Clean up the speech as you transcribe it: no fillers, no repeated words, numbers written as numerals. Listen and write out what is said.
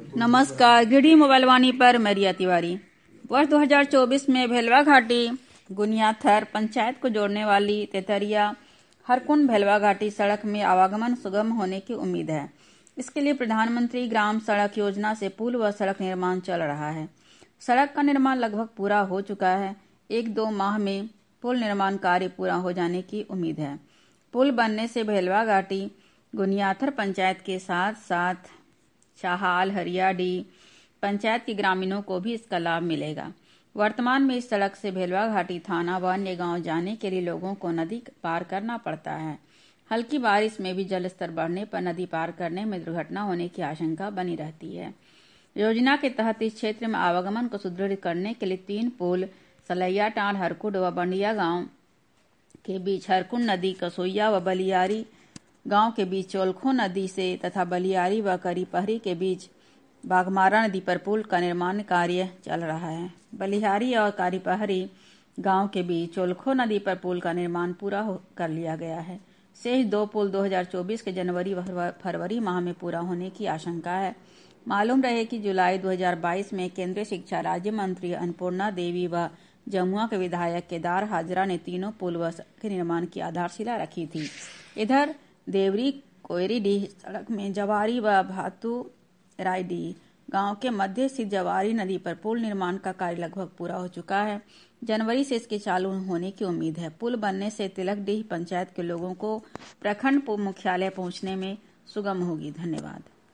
नमस्कार, गिरडी मोबाइल वाणी पर मैं रिया तिवारी। वर्ष 2024 में भेलवा घाटी गुनियाथर पंचायत को जोड़ने वाली तेतरिया हरकुंड भेलवा घाटी सड़क में आवागमन सुगम होने की उम्मीद है। इसके लिए प्रधानमंत्री ग्राम सड़क योजना से पुल व सड़क निर्माण चल रहा है। सड़क का निर्माण लगभग पूरा हो चुका है। 1-2 माह में पुल निर्माण कार्य पूरा हो जाने की उम्मीद है। पुल बनने से भेलवा घाटी गुनियाथर पंचायत के साथ साथ चाहाल हरियाडी पंचायत के ग्रामीणों को भी इसका लाभ मिलेगा। वर्तमान में इस सड़क से भेलवा घाटी थाना व अन्य गांव जाने के लिए लोगों को नदी पार करना पड़ता है। हल्की बारिश में भी जल स्तर बढ़ने पर नदी पार करने में दुर्घटना होने की आशंका बनी रहती है। योजना के तहत इस क्षेत्र में आवागमन को सुदृढ़ करने के लिए 3 पुल सलैया टांड हरकुंड व बंडिया गांव के बीच हरकुंड नदी कसोइया व बलियारी गांव के बीच चोलखो नदी से तथा बलियारी व करीपहरी के बीच बाघमारा नदी पर पुल का निर्माण कार्य चल रहा है। बलियारी और करीपहरी गांव के बीच चोलखो नदी पर पुल का निर्माण पूरा कर लिया गया है। शेष 2 पुल 2024 के जनवरी व फरवरी माह में पूरा होने की आशंका है। मालूम रहे कि जुलाई 2022 में केंद्रीय शिक्षा राज्य मंत्री अन्नपूर्णा देवी व जमुआ के विधायक केदार हाजरा ने तीनों पुल व सड़क के निर्माण की आधारशिला रखी थी। इधर देवरी कोयरीडीह सड़क में जवारी व भातू रायडी गांव के मध्य स्थित जवारी नदी पर पुल निर्माण का कार्य लगभग पूरा हो चुका है। जनवरी से इसके चालू होने की उम्मीद है। पुल बनने से तिलकडीह पंचायत के लोगों को प्रखंड मुख्यालय पहुंचने में सुगम होगी। धन्यवाद।